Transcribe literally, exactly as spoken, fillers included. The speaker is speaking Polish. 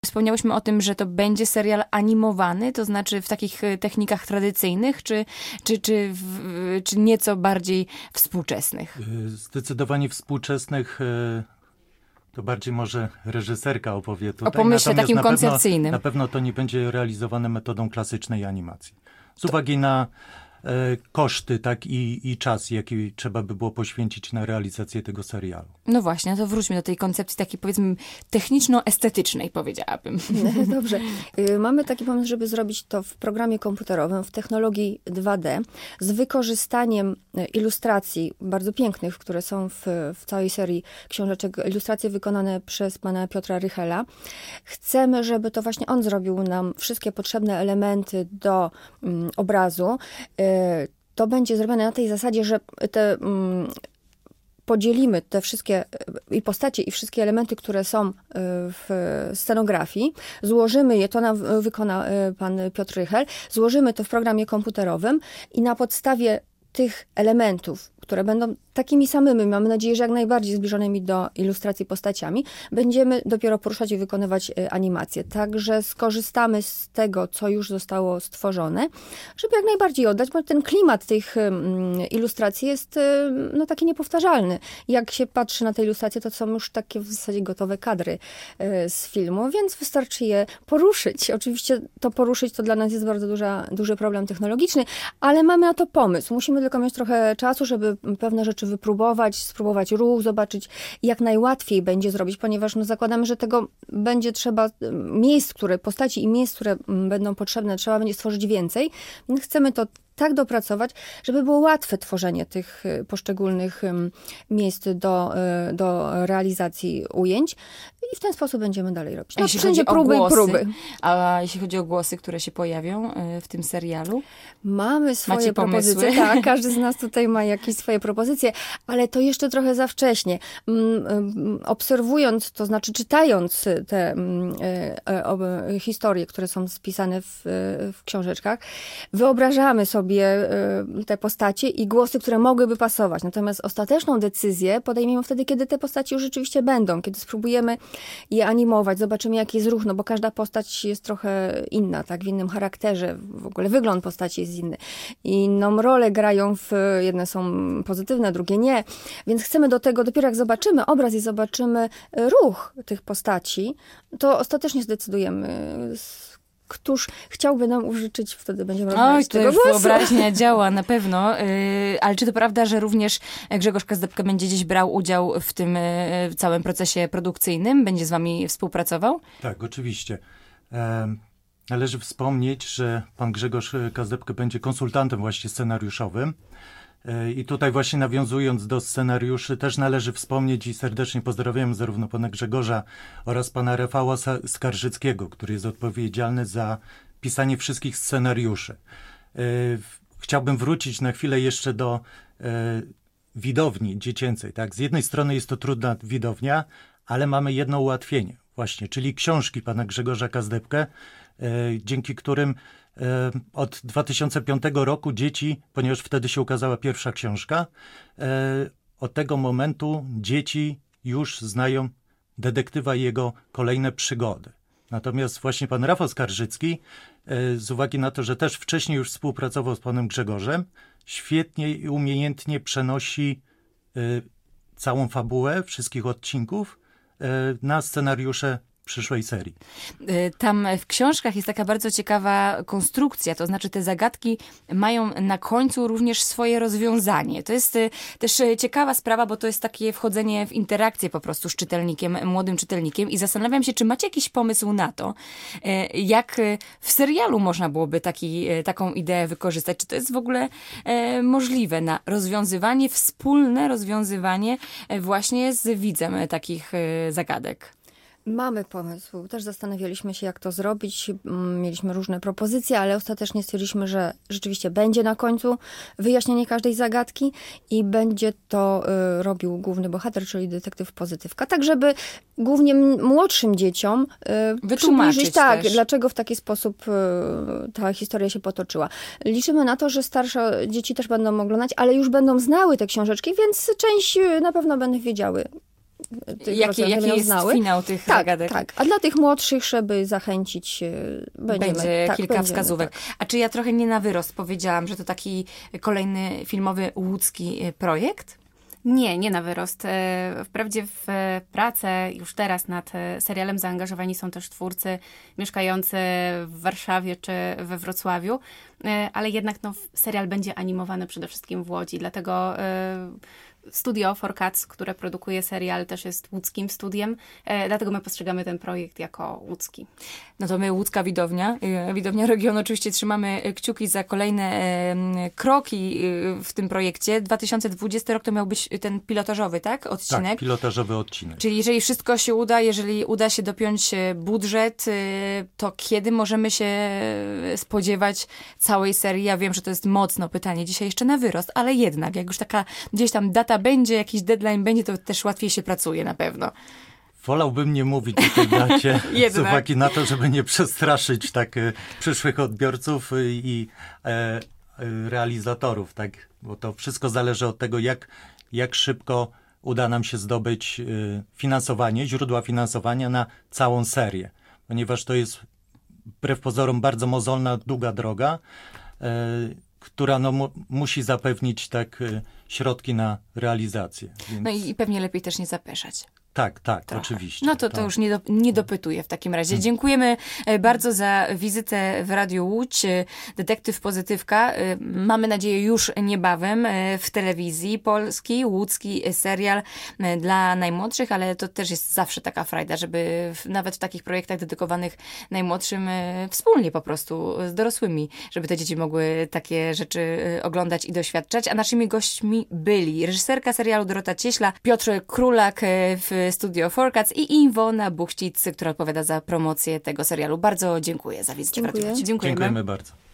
Wspomniałyśmy o tym, że to będzie serial animowany, to znaczy w takich technikach tradycyjnych, czy, czy, czy, w, czy nieco bardziej współczesnych? Zdecydowanie współczesnych. To bardziej może reżyserka opowie tutaj. O pomyśle Natomiast takim na pewno, koncepcyjnym. Na pewno to nie będzie realizowane metodą klasycznej animacji. Z uwagi na e, koszty, tak, i, i czas, jaki trzeba by było poświęcić na realizację tego serialu. No właśnie, to wróćmy do tej koncepcji takiej, powiedzmy, techniczno-estetycznej, powiedziałabym. Dobrze. Mamy taki pomysł, żeby zrobić to w programie komputerowym, w technologii dwa D, z wykorzystaniem ilustracji bardzo pięknych, które są w, w całej serii książeczek, ilustracje wykonane przez pana Piotra Rychela. Chcemy, żeby to właśnie on zrobił nam wszystkie potrzebne elementy do um, obrazu. To będzie zrobione na tej zasadzie, że te um, podzielimy te wszystkie i postacie, i wszystkie elementy, które są w scenografii, złożymy je, to nam wykona pan Piotr Rychel, złożymy to w programie komputerowym i na podstawie tych elementów, które będą takimi samymi, mamy nadzieję, że jak najbardziej zbliżonymi do ilustracji postaciami, będziemy dopiero poruszać i wykonywać animacje. Także skorzystamy z tego, co już zostało stworzone, żeby jak najbardziej oddać, bo ten klimat tych ilustracji jest no, taki niepowtarzalny. Jak się patrzy na te ilustracje, to są już takie w zasadzie gotowe kadry z filmu, więc wystarczy je poruszyć. Oczywiście to poruszyć to dla nas jest bardzo duża, duży problem technologiczny, ale mamy na to pomysł. Musimy tylko mieć trochę czasu, żeby pewne rzeczy wypróbować, spróbować ruch, zobaczyć, jak najłatwiej będzie zrobić, ponieważ no, zakładamy, że tego będzie trzeba, miejsc, które, postaci i miejsc, które będą potrzebne, trzeba będzie stworzyć więcej. Chcemy to tak dopracować, żeby było łatwe tworzenie tych poszczególnych miejsc do, do realizacji ujęć i w ten sposób będziemy dalej robić. No, wszędzie próby głosy, i próby. A jeśli chodzi o głosy, które się pojawią w tym serialu? Mamy swoje Macie propozycje. pomysły? Tak, każdy z nas tutaj ma jakieś swoje propozycje, ale to jeszcze trochę za wcześnie. Obserwując, to znaczy czytając te historie, które są spisane w, w książeczkach, wyobrażamy sobie te postacie i głosy, które mogłyby pasować. Natomiast ostateczną decyzję podejmiemy wtedy, kiedy te postacie już rzeczywiście będą, kiedy spróbujemy je animować, zobaczymy, jaki jest ruch, no bo każda postać jest trochę inna, tak, w innym charakterze, w ogóle wygląd postaci jest inny. Inną rolę grają, w, jedne są pozytywne, drugie nie, więc chcemy do tego, dopiero jak zobaczymy obraz i zobaczymy ruch tych postaci, to ostatecznie zdecydujemy, któż chciałby nam użyczyć, wtedy będziemy rozmawiać Oj, to już wyobraźnia działa na pewno, yy, ale czy to prawda, że również Grzegorz Kazdebka będzie gdzieś brał udział w tym yy, całym procesie produkcyjnym? Będzie z wami współpracował? Tak, oczywiście. E, należy wspomnieć, że pan Grzegorz Kazdebka będzie konsultantem właśnie scenariuszowym. I tutaj właśnie nawiązując do scenariuszy, też należy wspomnieć i serdecznie pozdrawiam zarówno pana Grzegorza oraz pana Rafała Skarżyckiego, który jest odpowiedzialny za pisanie wszystkich scenariuszy. Chciałbym wrócić na chwilę jeszcze do widowni dziecięcej. Tak? Z jednej strony jest to trudna widownia, ale mamy jedno ułatwienie właśnie, czyli książki pana Grzegorza Kazdebkę, dzięki którym od dwa tysiące piątego roku dzieci, ponieważ wtedy się ukazała pierwsza książka, od tego momentu dzieci już znają detektywa i jego kolejne przygody. Natomiast właśnie pan Rafał Skarżycki, z uwagi na to, że też wcześniej już współpracował z panem Grzegorzem, świetnie i umiejętnie przenosi całą fabułę wszystkich odcinków na scenariusze przyszłej serii. Tam w książkach jest taka bardzo ciekawa konstrukcja, to znaczy te zagadki mają na końcu również swoje rozwiązanie. To jest też ciekawa sprawa, bo to jest takie wchodzenie w interakcję po prostu z czytelnikiem, młodym czytelnikiem i zastanawiam się, czy macie jakiś pomysł na to, jak w serialu można byłoby taki, taką ideę wykorzystać. Czy to jest w ogóle możliwe na rozwiązywanie, wspólne rozwiązywanie właśnie z widzem takich zagadek? Mamy pomysł. Też zastanawialiśmy się, jak to zrobić. Mieliśmy różne propozycje, ale ostatecznie stwierdziliśmy, że rzeczywiście będzie na końcu wyjaśnienie każdej zagadki i będzie to y, robił główny bohater, czyli detektyw Pozytywka. Tak, żeby głównie młodszym dzieciom y, przybliżyć, tak, też. dlaczego w taki sposób y, ta historia się potoczyła. Liczymy na to, że starsze dzieci też będą oglądać, ale już będą znały te książeczki, więc część y, na pewno będą wiedziały, tych Jaki, jaki jest znały. finał tych tak, zagadek? Tak, a dla tych młodszych, żeby zachęcić, będziemy, Będzie tak, kilka będziemy, wskazówek. Tak. A czy ja trochę nie na wyrost powiedziałam, że to taki kolejny filmowy łódzki projekt? Nie, nie na wyrost. E, Wprawdzie w pracę już teraz nad e, serialem zaangażowani są też twórcy mieszkający w Warszawie czy we Wrocławiu, e, ale jednak no, serial będzie animowany przede wszystkim w Łodzi, dlatego e, studio four Cats, które produkuje serial, też jest łódzkim studiem, e, dlatego my postrzegamy ten projekt jako łódzki. No to my, łódzka widownia, y, widownia regionu, oczywiście trzymamy kciuki za kolejne y, kroki y, w tym projekcie. dwa tysiące dwudziesty rok to miał być ten pilotażowy, tak? Odcinek. Tak, pilotażowy odcinek. Czyli jeżeli wszystko się uda, jeżeli uda się dopiąć budżet, y, to kiedy możemy się spodziewać całej serii? Ja wiem, że to jest mocno pytanie dzisiaj jeszcze na wyrost, ale jednak, jak już taka gdzieś tam data będzie, jakiś deadline będzie, to też łatwiej się pracuje na pewno. Wolałbym nie mówić o tej dacie, z Jednak. uwagi na to, żeby nie przestraszyć tak e, przyszłych odbiorców i e, e, realizatorów, tak? Bo to wszystko zależy od tego, jak, jak szybko uda nam się zdobyć e, finansowanie, źródła finansowania na całą serię. Ponieważ to jest wbrew pozorom bardzo mozolna, długa droga, e, która no, mu, musi zapewnić tak e, środki na realizację. Więc... No i, i pewnie lepiej też nie zapeszać. Tak, tak, Trochę. oczywiście. No to, to tak. już nie, do, nie dopytuję w takim razie. Dziękujemy e, bardzo za wizytę w Radiu Łódź. E, Detektyw Pozytywka. E, Mamy nadzieję już niebawem e, w telewizji. Polski, łódzki serial e, dla najmłodszych, ale to też jest zawsze taka frajda, żeby w, nawet w takich projektach dedykowanych najmłodszym e, wspólnie po prostu z dorosłymi, żeby te dzieci mogły takie rzeczy e, oglądać i doświadczać. A naszymi gośćmi byli reżyserka serialu Dorota Cieśla, Piotr Królak e, w Studio four Cats i Iwona Buchcic, która odpowiada za promocję tego serialu. Bardzo dziękuję za wizytę w Dziękuję. Radiu Łódź. Dziękujemy. Dziękujemy bardzo.